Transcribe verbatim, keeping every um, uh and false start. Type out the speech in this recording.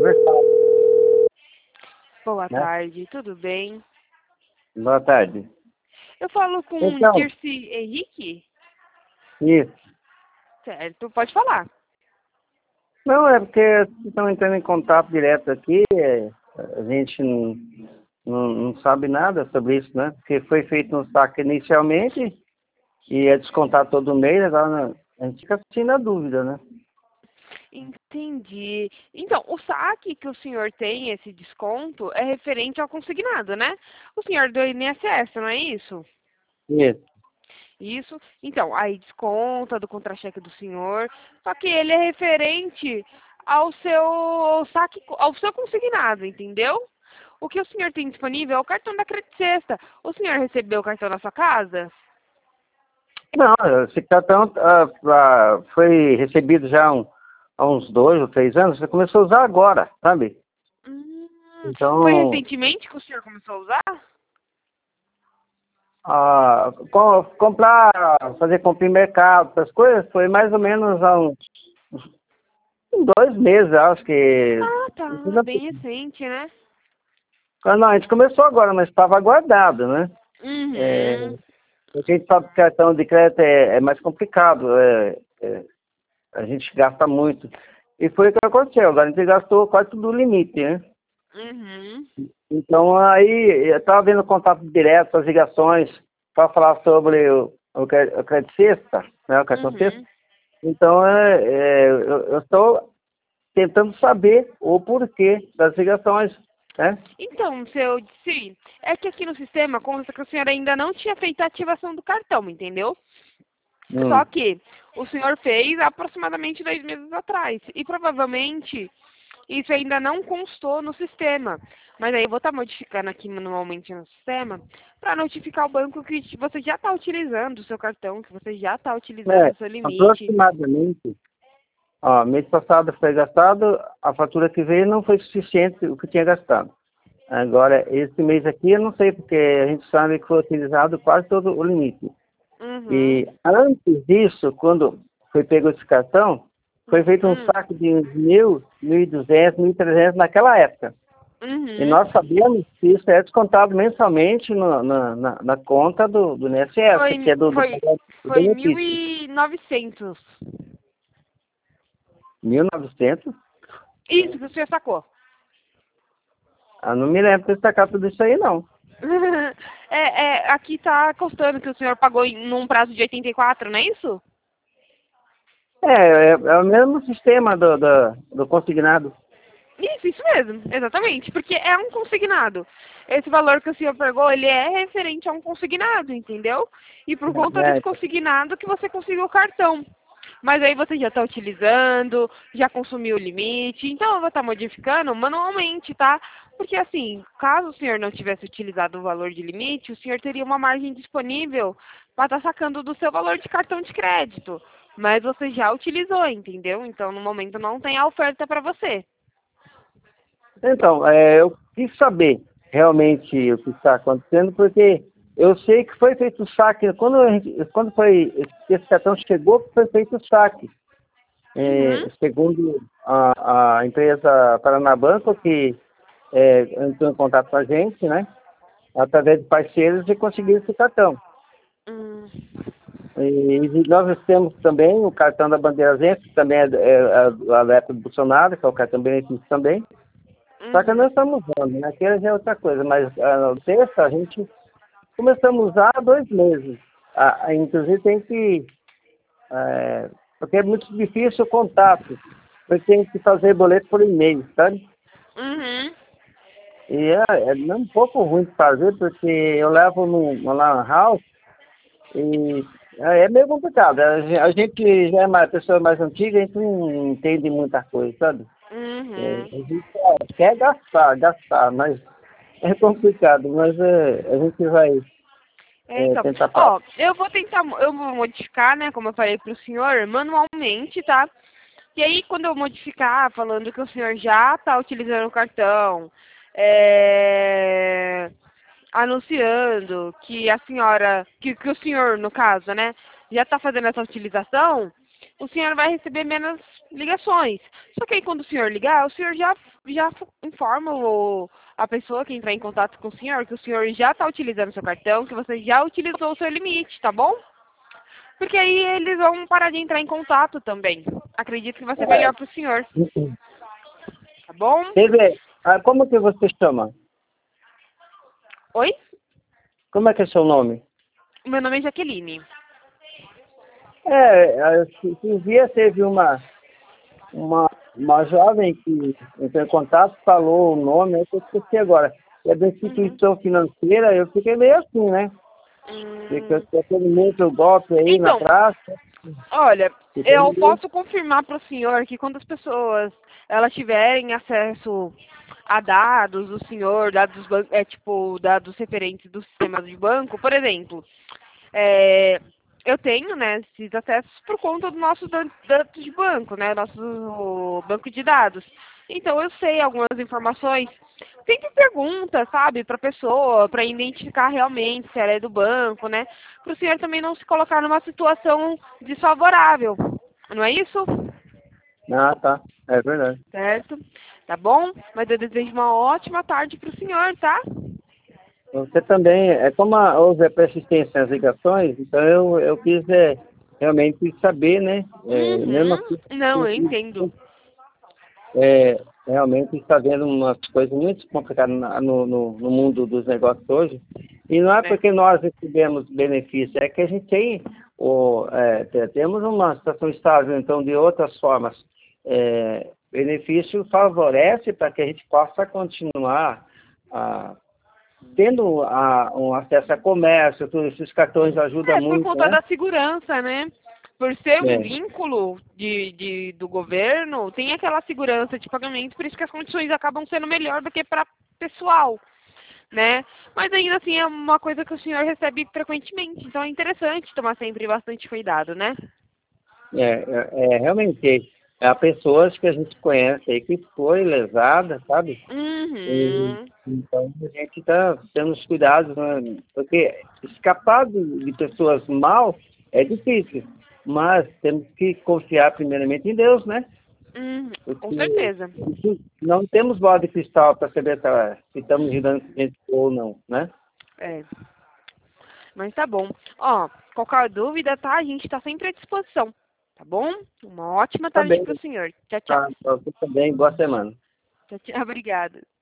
conversar, Boa né? tarde, tudo bem? Boa tarde. Eu falo com o Então, Dirce Henrique? isso. Certo, pode falar. Não, é porque vocês estão entrando em contato direto aqui, é, a gente não, não, não sabe nada sobre isso, né? Porque foi feito um saque inicialmente e é descontado todo mês, agora né, a gente fica assim na dúvida, né? Entendi. Então, o saque que o senhor tem, esse desconto, é referente ao consignado, né? O senhor do I N S S, não é isso? Isso. Isso. Então, aí desconta do contra-cheque do senhor, só que ele é referente ao seu saque, ao seu consignado, entendeu? O que o senhor tem disponível é o cartão da Credit Sexta. O senhor recebeu o cartão na sua casa? Não, esse cartão ah, ah, foi recebido já há um- há uns dois ou três anos, você começou a usar agora, sabe? Hum, foi Então, recentemente que o senhor começou a usar? ah, co- comprar, fazer compra em mercado, essas coisas, foi mais ou menos há uns, uns dois meses, acho que. Ah, tá. Bem recente, né? Ah, não, a gente começou agora, mas estava guardado, né? É, Uhum. porque a gente sabe que cartão de crédito é, é mais complicado, é, é, a gente gasta muito. E foi o que aconteceu, agora a gente gastou quase tudo o limite, né? Uhum. Então aí eu estava vendo contato direto, as ligações, para falar sobre o, o, cre- o crédito sexta, né? O cartão sexta. Uhum. Então é, é, eu eu estou tentando saber o porquê das ligações, né? Então, seu Dsi, é que aqui no sistema consta que o senhor ainda não tinha feito a ativação do cartão, entendeu? Só Hum. que o senhor fez aproximadamente dois meses atrás. E provavelmente isso ainda não constou no sistema. Mas aí eu vou estar modificando aqui manualmente no sistema para notificar o banco que você já está utilizando o seu cartão, que você já está utilizando É, o seu limite. aproximadamente, ó, mês passado foi gastado, a fatura que veio não foi suficiente o que tinha gastado. Agora, esse mês aqui eu não sei, porque a gente sabe que foi utilizado quase todo o limite. Uhum. E antes disso, quando foi pego esse cartão, foi feito um Hum. saque de uns mil, mil e duzentos, mil e trezentos naquela época. E Uhum. nós sabemos que isso é descontado mensalmente no- na, na, na conta do, do I N S S, que Foi, é do, do, foi, do foi mil benefício. e novecentos. mil e novecentos? Isso que o senhor sacou. Ah, não me lembro de sacar tudo isso aí, não. É, é, aqui tá constando que o senhor pagou em num prazo de oitenta e quatro, não é isso? É, é, é o mesmo sistema do, do, do consignado. Isso, isso mesmo, exatamente, porque é um consignado. Esse valor que o senhor pagou, ele é referente a um consignado, entendeu? E por conta É, desse consignado que você conseguiu o cartão. Mas aí você já está utilizando, já consumiu o limite, então eu vou estar modificando manualmente, tá? Porque assim, caso o senhor não tivesse utilizado o valor de limite, o senhor teria uma margem disponível para estar sacando do seu valor de cartão de crédito. Mas você já utilizou, entendeu? Então no momento não tem a oferta para você. então, é, eu quis saber realmente o que está acontecendo, porque eu sei que foi feito o saque. Quando, a gente, quando foi, esse cartão chegou, foi feito o saque. Uhum. É, segundo a, a empresa Paranabanco, que é, entrou em contato com a gente, né? Através de parceiros e conseguiu esse cartão. Hum. E nós temos também o cartão da Bandeirantes, que também é, é, é a época do Bolsonaro, que é o cartão benefício também. Só que nós Uhum. estamos usando, né? Aquilo já é outra coisa, mas a terça a gente começamos a usar há dois meses. A, a, inclusive tem que, é, porque é muito difícil o contato, porque tem que fazer boleto por e-mail, sabe? Uhum. E é, é um pouco ruim de fazer, porque eu levo no, no Lan House e é, é meio complicado. A gen- a gente que já é uma pessoa mais antiga, a gente não entende muita coisa, sabe? É, Uhum. a gente quer, quer gastar, gastar, mas é complicado, mas é, a gente vai É, é, então, tentar parar. ó, eu vou tentar, eu vou modificar, né, como eu falei pro senhor, manualmente, tá? E aí, quando eu modificar, falando que o senhor já tá utilizando o cartão, é, anunciando que a senhora, que, que o senhor, no caso, né, já tá fazendo essa utilização, o senhor vai receber menos ligações. Só que aí quando o senhor ligar, o senhor já, já informa o, a pessoa que entrar em contato com o senhor que o senhor já está utilizando seu cartão, que você já utilizou o seu limite, tá bom? Porque aí eles vão parar de entrar em contato também. Acredito que vai ser É. melhor para o senhor. Tá bom? Quer ver, ah, como que você chama? Oi? Como é que é seu nome? Meu nome é Jaqueline. É, a- esses dias teve uma, uma, uma jovem que entrou em contato, falou o nome, eu esqueci agora. É da Uhum. instituição financeira, eu fiquei meio assim, né? Porque Hum, eu tô tendo muito golpe aí na Então, praça. olha, Fiquei eu meio... posso confirmar para o senhor que quando as pessoas elas tiverem acesso a dados do senhor, dados ban- é tipo dados referentes do sistema de banco, por exemplo, é, eu tenho, né, esses acessos por conta do nosso dan- dados de banco, né, nosso banco de dados. Então eu sei algumas informações. Sempre pergunta, sabe, para a pessoa, para identificar realmente se ela é do banco, né, para o senhor também não se colocar numa situação desfavorável, não é isso? Ah, tá. É verdade. Certo? Tá bom? Mas eu desejo uma ótima tarde para o senhor, tá? Você também, é como a, houve a persistência nas ligações, então eu, eu quis é, realmente saber, né? É, mesmo Uhum. assim, Não, eu entendo. é, realmente está vendo umas coisas muito complicadas na- no, no, no mundo dos negócios hoje. E não é Né? porque nós recebemos benefício, é que a gente tem, o, é, te- temos uma situação estável, então, de outras formas. É, benefício favorece para que a gente possa continuar a tendo a, um acesso a comércio, tudo, esses cartões ajudam É, por muito, conta né? da segurança, né? Por ser um É, vínculo de, de, do governo, tem aquela segurança de pagamento, por isso que as condições acabam sendo melhor do que para pessoal, né? Mas ainda assim é uma coisa que o senhor recebe frequentemente, então é interessante tomar sempre bastante cuidado, né? é, é, é, realmente, há pessoas que a gente conhece aí que foi lesada, sabe? E, Uhum. então a gente está tendo os cuidados, né? Porque escapar de, de pessoas mal é difícil, mas temos que confiar primeiramente em Deus, né? Uhum. Com Porque certeza. não temos bola de cristal para saber se se estamos lidando com gente ou não, né? É. Mas tá bom. Ó, qualquer dúvida, tá? A gente tá sempre à disposição. Tá bom? Uma ótima Tá tarde bem, pro senhor. Tchau, tchau. tá, tá, você também, boa semana. Tchau, tchau. Obrigada.